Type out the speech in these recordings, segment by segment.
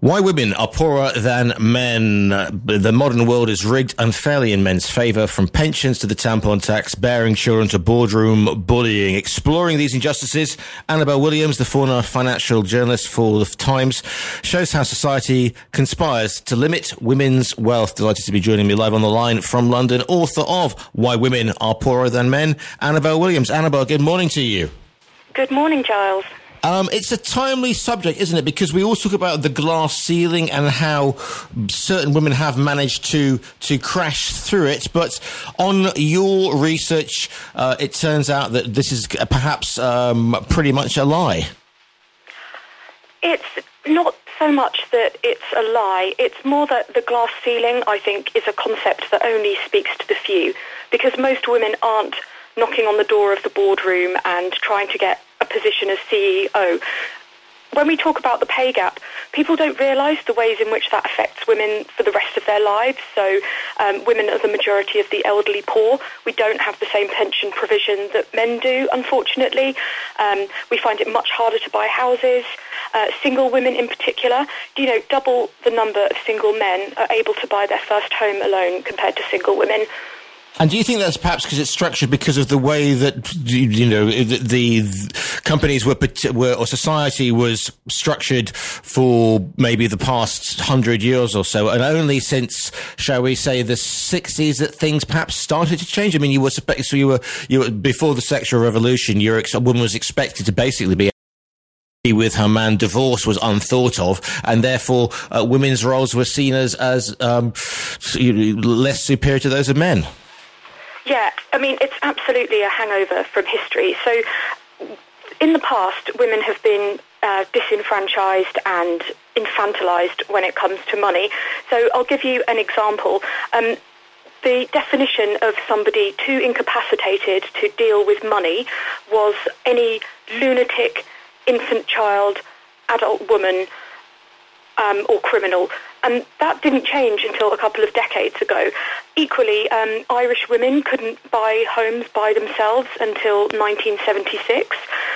Why women are poorer than men. The modern world is rigged unfairly in men's favour, from pensions to the tampon tax, bearing children to boardroom bullying. Exploring these injustices, Annabel Williams, the former financial journalist for The Times, shows how society conspires to limit women's wealth. Delighted to be joining me live on the line from London, author of Why Women Are Poorer Than Men, Annabel Williams. Annabel, good morning to you. Good morning, Giles. It's a timely subject, isn't it? Because we all talk about the glass ceiling and how certain women have managed to crash through it. But on your research, it turns out that this is perhaps pretty much a lie. It's not so much that it's a lie. It's more that the glass ceiling, I think, is a concept that only speaks to the few. Because most women aren't knocking on the door of the boardroom and trying to get a position as CEO. When we talk about the pay gap, people don't realise the ways in which that affects women for the rest of their lives. So women are the majority of the elderly poor. We don't have the same pension provision that men do, unfortunately. We find it much harder to buy houses. Single women in particular, double the number of single men are able to buy their first home alone compared to single women. And do you think that's perhaps because it's structured because of the way that, the companies were, or society was structured for maybe the past 100 years or so, and only since, shall we say, the 60s that things perhaps started to change? I mean, you were before the sexual revolution, a woman was expected to basically be with her man. Divorce was unthought of, and therefore women's roles were seen as less superior to those of men. Yeah, I mean, it's absolutely a hangover from history. So in the past, women have been disenfranchised and infantilized when it comes to money. So I'll give you an example. The definition of somebody too incapacitated to deal with money was any lunatic, infant child, adult woman, or criminal. And that didn't change until a couple of decades ago. Equally, Irish women couldn't buy homes by themselves until 1976.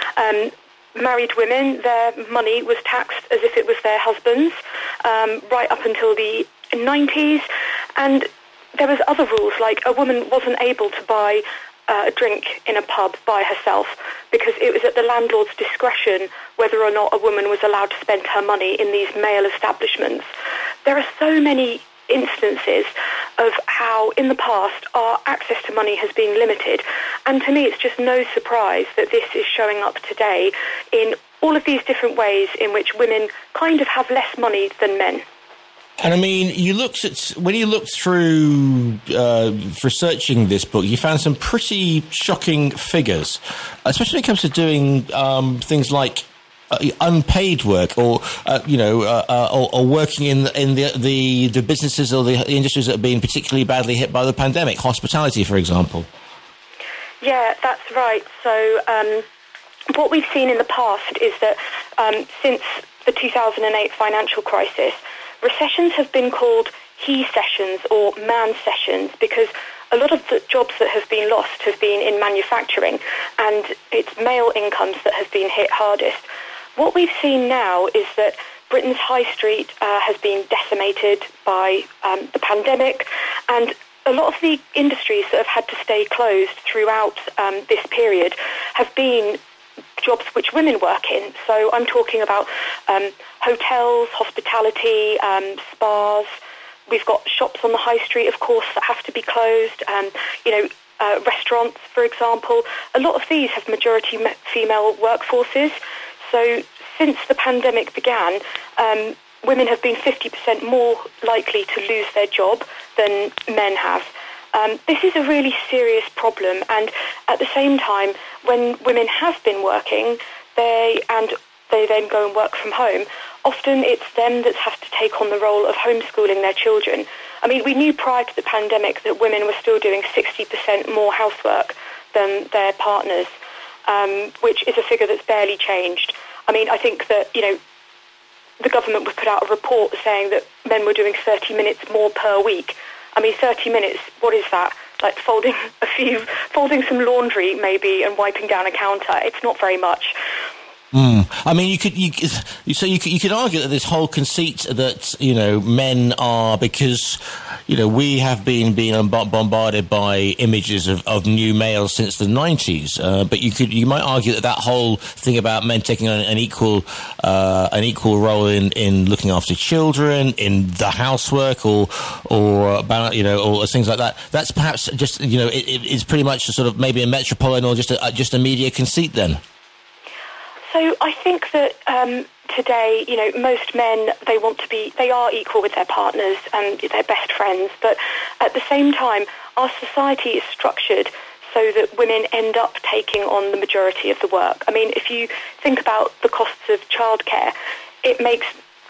Married women, their money was taxed as if it was their husband's, right up until the 90s. And there was other rules, like a woman wasn't able to buy a drink in a pub by herself because it was at the landlord's discretion whether or not a woman was allowed to spend her money in these male establishments. There are so many instances of how in the past our access to money has been limited, and to me it's just no surprise that this is showing up today in all of these different ways in which women kind of have less money than men. And I mean, when you looked through researching this book, you found some pretty shocking figures, especially when it comes to doing things like unpaid work, or working in the businesses or the industries that have been particularly badly hit by the pandemic, hospitality, for example. Yeah, that's right. So what we've seen in the past is that since the 2008 financial crisis, recessions have been called he sessions or man sessions because a lot of the jobs that have been lost have been in manufacturing, and it's male incomes that have been hit hardest. What we've seen now is that Britain's high street has been decimated by the pandemic, and a lot of the industries that have had to stay closed throughout this period have been jobs which women work in. So I'm talking about hotels, hospitality, spas. We've got shops on the high street, of course, that have to be closed. Restaurants, for example. A lot of these have majority female workforces. So since the pandemic began, women have been 50% more likely to lose their job than men have. This is a really serious problem, and at the same time, when women have been working, they then go and work from home, often it's them that have to take on the role of homeschooling their children. I mean, we knew prior to the pandemic that women were still doing 60% more housework than their partners, which is a figure that's barely changed. I mean, I think that, the government would put out a report saying that men were doing 30 minutes more per week. I mean, 30 minutes, what is that? Like folding some laundry maybe and wiping down a counter. It's not very much. I mean, you could argue that this whole conceit that men are, because we have been bombarded by images of new males since the 90s, but you might argue that whole thing about men taking on an equal role in looking after children, in the housework, or things like that. That's perhaps just it's pretty much a sort of maybe a metropolitan or just a media conceit then. So I think that today, most men, they are equal with their partners and their best friends, but at the same time, our society is structured so that women end up taking on the majority of the work. I mean, if you think about the costs of childcare, it makes,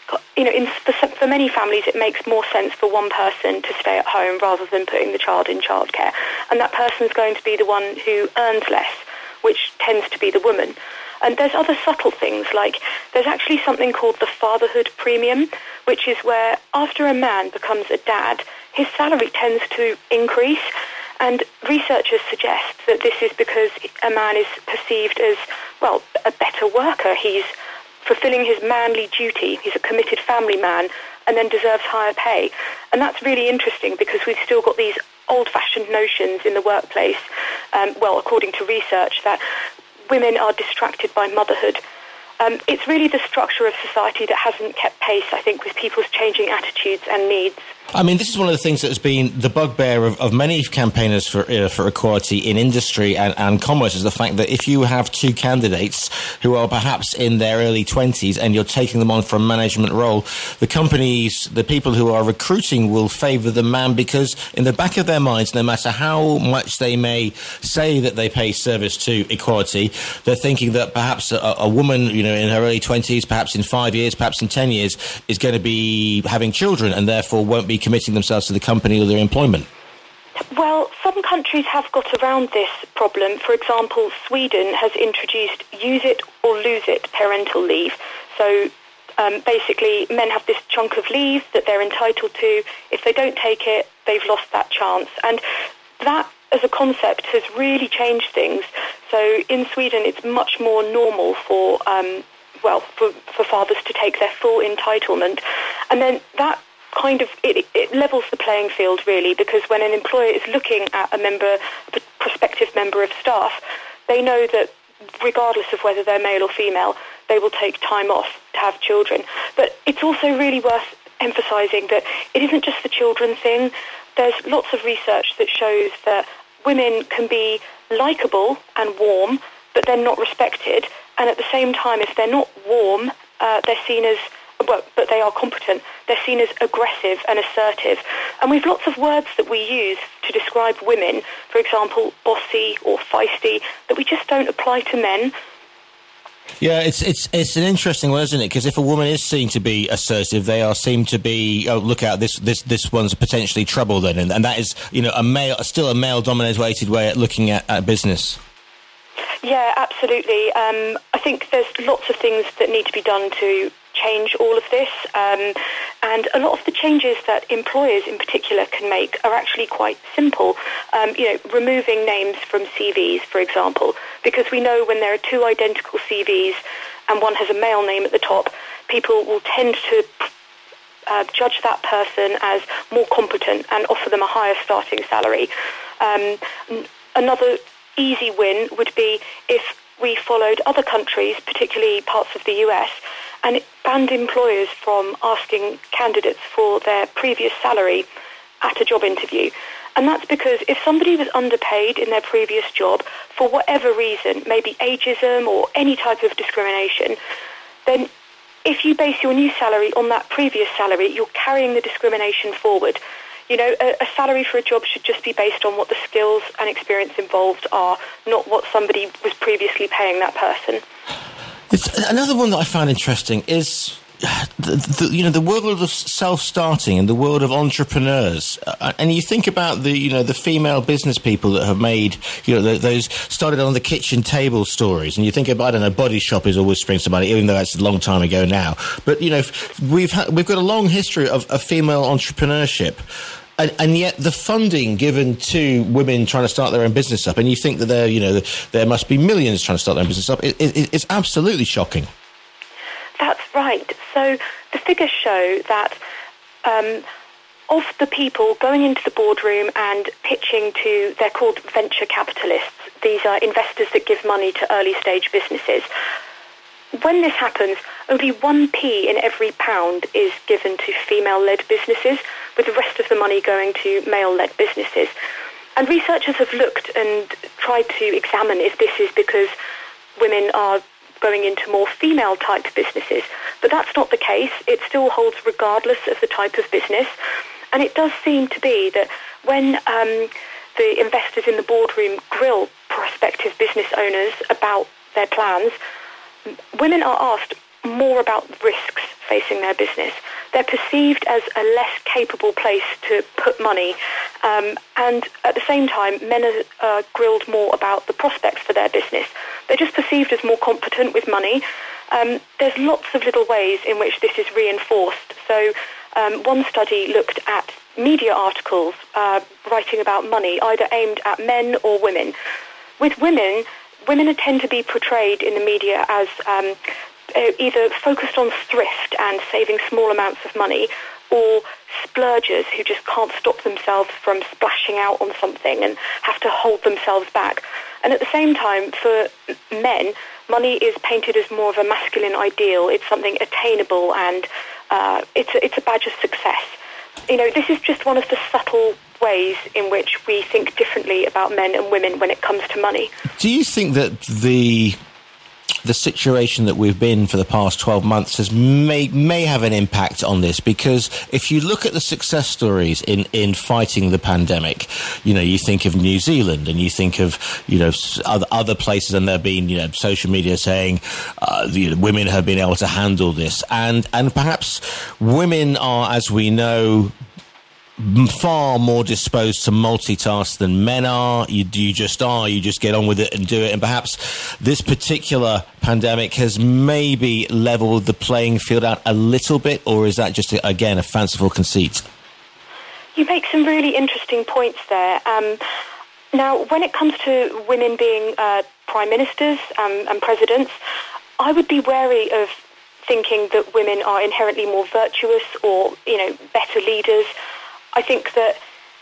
for many families, it makes more sense for one person to stay at home rather than putting the child in childcare. And that person's going to be the one who earns less, which tends to be the woman. And there's other subtle things, like there's actually something called the fatherhood premium, which is where after a man becomes a dad, his salary tends to increase. And researchers suggest that this is because a man is perceived as, well, a better worker. He's fulfilling his manly duty. He's a committed family man and then deserves higher pay. And that's really interesting because we've still got these old-fashioned notions in the workplace, according to research, that women are distracted by motherhood. It's really the structure of society that hasn't kept pace, I think, with people's changing attitudes and needs. I mean, this is one of the things that has been the bugbear of many campaigners for equality in industry and commerce, is the fact that if you have two candidates who are perhaps in their early 20s and you're taking them on for a management role, the companies, the people who are recruiting will favour the man because in the back of their minds, no matter how much they may say that they pay service to equality, they're thinking that perhaps a woman, in her early 20s, perhaps in 5 years, perhaps in 10 years, is going to be having children and therefore won't be committing themselves to the company or their employment. Well, some countries have got around this problem. For example, Sweden has introduced use it or lose it parental leave. So basically, men have this chunk of leave that they're entitled to. If they don't take it, they've lost that chance. And that, as a concept, has really changed things. So in Sweden, it's much more normal for fathers to take their full entitlement. And then that kind of, it levels the playing field, really, because when an employer is looking at a prospective member of staff, they know that regardless of whether they're male or female, they will take time off to have children. But it's also really worth emphasising that it isn't just the children thing. There's lots of research that shows that women can be likeable and warm, but then not respected. And at the same time, if they're not warm, they're seen as, but they are competent, they're seen as aggressive and assertive. And we've lots of words that we use to describe women, for example, bossy or feisty, that we just don't apply to men. Yeah, it's an interesting one, isn't it? Because if a woman is seen to be assertive, they are seen to be, oh, look out, this one's potentially trouble then, and that is, still a male-dominated way at looking at business. Yeah, absolutely. I think there's lots of things that need to be done to change all of this, and a lot of the changes that employers in particular can make are actually quite simple. Removing names from CVs, for example, because we know when there are two identical CVs and one has a male name at the top, people will tend to judge that person as more competent and offer them a higher starting salary. Another easy win would be if we followed other countries, particularly parts of the US, and it banned employers from asking candidates for their previous salary at a job interview. And that's because if somebody was underpaid in their previous job for whatever reason, maybe ageism or any type of discrimination, then if you base your new salary on that previous salary, you're carrying the discrimination forward. A salary for a job should just be based on what the skills and experience involved are, not what somebody was previously paying that person. Another one that I found interesting is the world of self-starting and the world of entrepreneurs, and you think about the female business people that have made those started on the kitchen table stories, and you think about, I don't know, Body Shop is always springs to mind, even though that's a long time ago now. But we've got a long history of female entrepreneurship. And yet the funding given to women trying to start their own business up, and you think that there must be millions trying to start their own business up, it's absolutely shocking. That's right. So the figures show that of the people going into the boardroom and pitching to, they're called venture capitalists. These are investors that give money to early stage businesses. When this happens, only 1p in every pound is given to female-led businesses, with the rest of the money going to male-led businesses. And researchers have looked and tried to examine if this is because women are going into more female-type businesses. But that's not the case. It still holds regardless of the type of business. And it does seem to be that when the investors in the boardroom grill prospective business owners about their plans, women are asked more about risks facing their business. They're perceived as a less capable place to put money. And at the same time, men are grilled more about the prospects for their business. They're just perceived as more competent with money. There's lots of little ways in which this is reinforced. So one study looked at media articles writing about money, either aimed at men or women. With women tend to be portrayed in the media as either focused on thrift and saving small amounts of money, or splurgers who just can't stop themselves from splashing out on something and have to hold themselves back. And at the same time, for men, money is painted as more of a masculine ideal. It's something attainable, and it's a badge of success. You know, this is just one of the subtle ways in which we think differently about men and women when it comes to money. Do you think that the situation that we've been for the past 12 months may have an impact on this? Because if you look at the success stories in fighting the pandemic, you know, you think of New Zealand and you think of, you know, other places, and there have been, you know, social media saying women have been able to handle this, and perhaps women are, as we know, far more disposed to multitask than men are. You just get on with it and do it. And perhaps this particular pandemic has maybe leveled the playing field out a little bit, or is that just, again, a fanciful conceit? You make some really interesting points there. Now, when it comes to women being prime ministers and presidents, I would be wary of thinking that women are inherently more virtuous or, you know, better leaders. I think that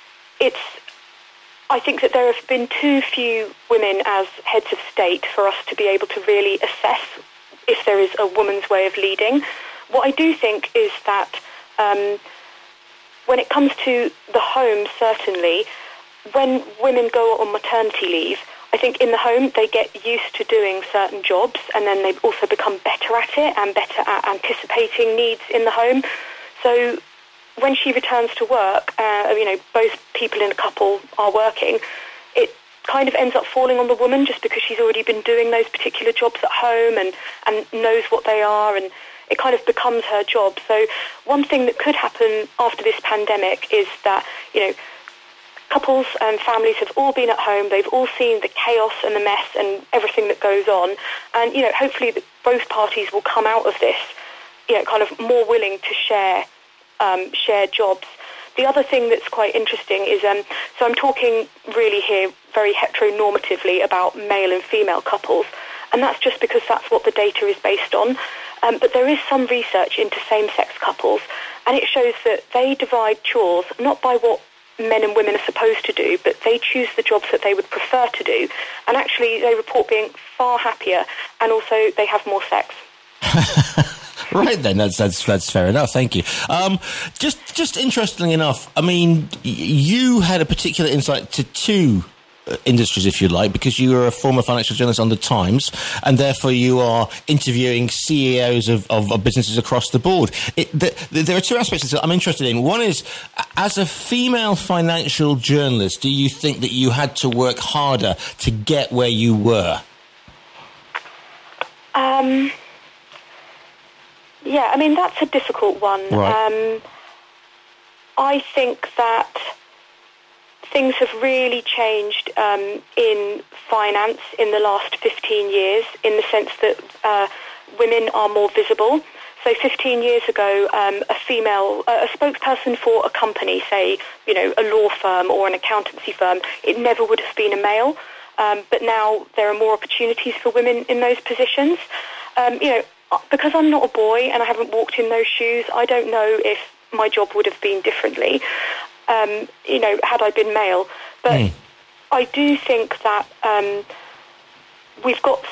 there have been too few women as heads of state for us to be able to really assess if there is a woman's way of leading. What I do think is that when it comes to the home, certainly, when women go on maternity leave, I think in the home they get used to doing certain jobs, and then they also become better at it and better at anticipating needs in the home. So when she returns to work, you know, both people in a couple are working, it kind of ends up falling on the woman just because she's already been doing those particular jobs at home and knows what they are, and it kind of becomes her job. So one thing that could happen after this pandemic is that, you know, couples and families have all been at home, they've all seen the chaos and the mess and everything that goes on, and, you know, hopefully both parties will come out of this, you know, kind of more willing to share jobs. The other thing that's quite interesting is, so I'm talking really here very heteronormatively about male and female couples, and that's just because that's what the data is based on. But there is some research into same-sex couples, and it shows that they divide chores not by what men and women are supposed to do, but they choose the jobs that they would prefer to do, and actually they report being far happier, and also they have more sex. Right then, that's fair enough. Thank you. Just interestingly enough, I mean, you had a particular insight to two industries, if you like, because you were a former financial journalist on The Times, and therefore you are interviewing CEOs of businesses across the board. There are two aspects that I'm interested in. One is, as a female financial journalist, do you think that you had to work harder to get where you were? Yeah, I mean, that's a difficult one. Right. I think that things have really changed in finance in the last 15 years, in the sense that women are more visible. So 15 years ago, a spokesperson for a company, say, a law firm or an accountancy firm, it never would have been a male. But now there are more opportunities for women in those positions. Because I'm not a boy and I haven't walked in those shoes, I don't know if my job would have been differently, had I been male. But I do think that we've got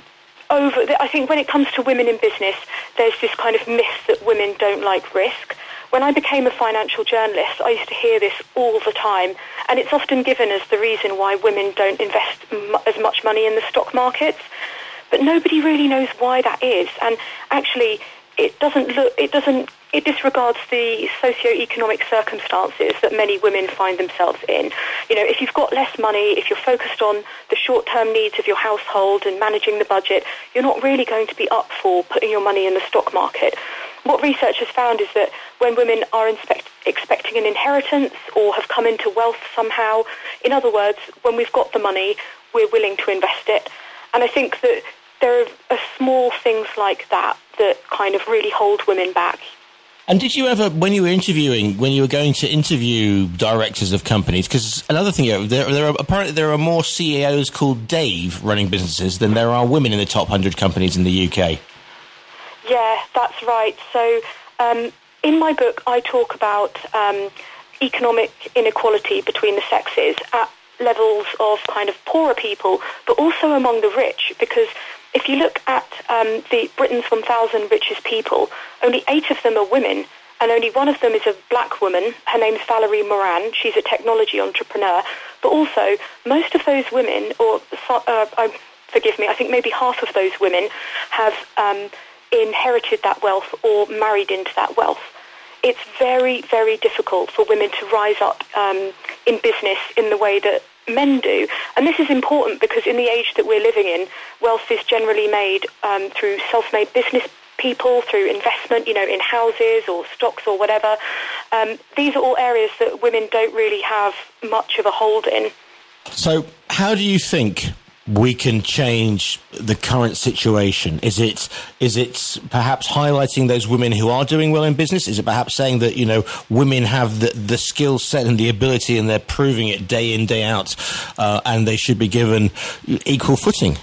I think when it comes to women in business, there's this kind of myth that women don't like risk. When I became a financial journalist, I used to hear this all the time, and it's often given as the reason why women don't invest as much money in the stock markets. But nobody really knows why that is, and actually it disregards the socio-economic circumstances that many women find themselves in. If you've got less money, if you're focused on the short-term needs of your household and managing the budget, you're not really going to be up for putting your money in the stock market. What research has found is that when women are expecting an inheritance or have come into wealth somehow, in other words, when we've got the money, we're willing to invest it. And I think that there are small things like that that kind of really hold women back. And did you ever, when you were going to interview directors of companies, because another thing, there are more CEOs called Dave running businesses than there are women in the top 100 companies in the UK. Yeah, that's right. So in my book, I talk about economic inequality between the sexes at levels of kind of poorer people, but also among the rich, because if you look at the Britain's 1,000 richest people, only 8 of them are women, and only one of them is a black woman. Her name's Valerie Moran. She's a technology entrepreneur. But also, most of those women, forgive me, I think maybe half of those women have inherited that wealth or married into that wealth. It's very, very difficult for women to rise up in business in the way that men do. And this is important because in the age that we're living in, wealth is generally made through self-made business people, through investment, in houses or stocks or whatever. These are all areas that women don't really have much of a hold in. So how do you think we can change the current situation? Is it perhaps highlighting those women who are doing well in business? Is it perhaps saying that, women have the skill set and the ability and they're proving it day in, day out, and they should be given equal footing?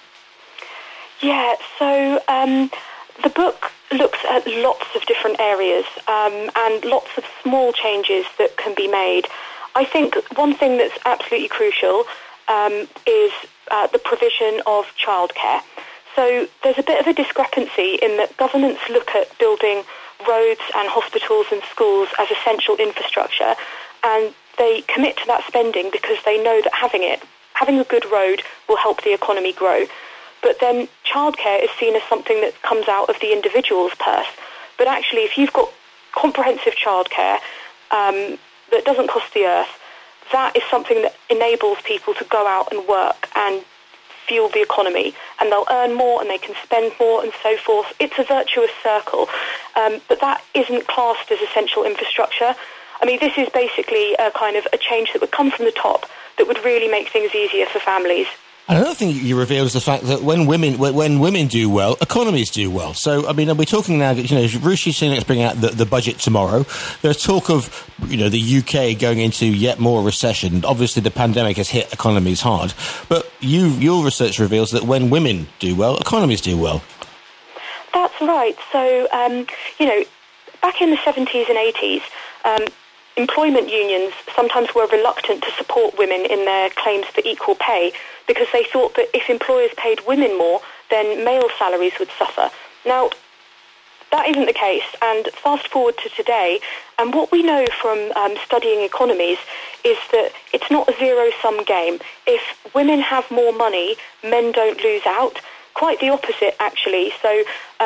Yeah, so the book looks at lots of different areas and lots of small changes that can be made. I think one thing that's absolutely crucial is the provision of childcare. So there's a bit of a discrepancy in that governments look at building roads and hospitals and schools as essential infrastructure, and they commit to that spending because they know that having a good road will help the economy grow. But then childcare is seen as something that comes out of the individual's purse. But actually, if you've got comprehensive childcare that doesn't cost the earth, that is something that enables people to go out and work and fuel the economy, and they'll earn more and they can spend more and so forth. It's a virtuous circle, but that isn't classed as essential infrastructure. I mean, this is basically a kind of a change that would come from the top that would really make things easier for families. And another thing you reveal is the fact that when women do well, economies do well. So, I mean, we're talking now, Rishi Sunak's bringing out the budget tomorrow. There's talk of, the UK going into yet more recession. Obviously, the pandemic has hit economies hard. But your research reveals that when women do well, economies do well. That's right. So, back in the 70s and 80s, employment unions sometimes were reluctant to support women in their claims for equal pay because they thought that if employers paid women more, then male salaries would suffer. Now, that isn't the case, and fast forward to today, and what we know from studying economies is that it's not a zero-sum game. If women have more money, men don't lose out. Quite the opposite, actually. So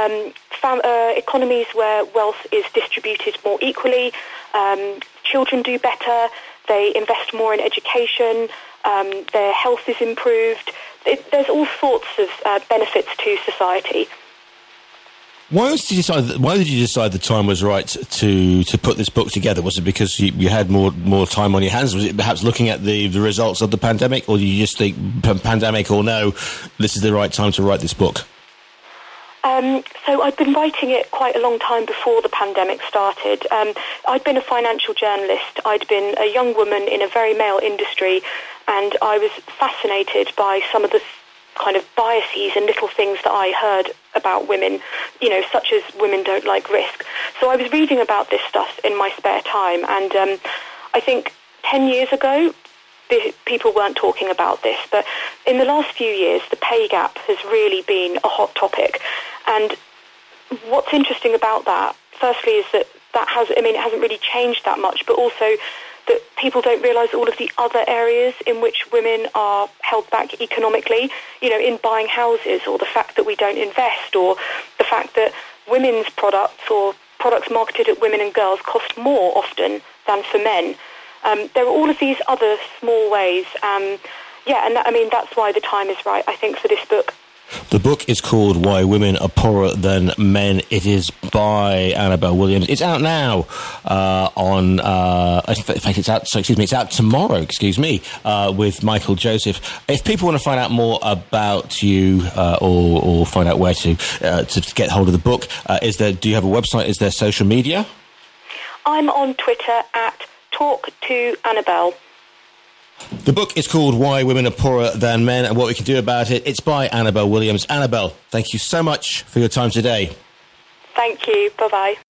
economies where wealth is distributed more equally, children do better, they invest more in education, their health is improved. There's all sorts of benefits to society. Why did you decide the time was right to put this book together? Was it because you had more time on your hands? Was it perhaps looking at the results of the pandemic, or did you just think pandemic or no, this is the right time to write this book? So I'd been writing it quite a long time before the pandemic started. I'd been a financial journalist. I'd been a young woman in a very male industry, and I was fascinated by some of the kind of biases and little things that I heard about women, such as women don't like risk. So I was reading about this stuff in my spare time, and I think 10 years ago, people weren't talking about this, but in the last few years, the pay gap has really been a hot topic. And what's interesting about that, firstly, is that it hasn't really changed that much, but also that people don't realise all of the other areas in which women are held back economically, in buying houses, or the fact that we don't invest, or the fact that women's products or products marketed at women and girls cost more often than for men. There are all of these other small ways. That's why the time is right, I think, for this book. The book is called Why Women Are Poorer Than Men. It is by Annabel Williams. It's out now it's out tomorrow, with Michael Joseph. If people want to find out more about you or find out where to get hold of the book, do you have a website? Is there social media? I'm on Twitter at Talk to Annabel. The book is called Why Women Are Poorer Than Men and What We Can Do About It. It's by Annabel Williams. Annabel, thank you so much for your time today. Thank you. Bye-bye.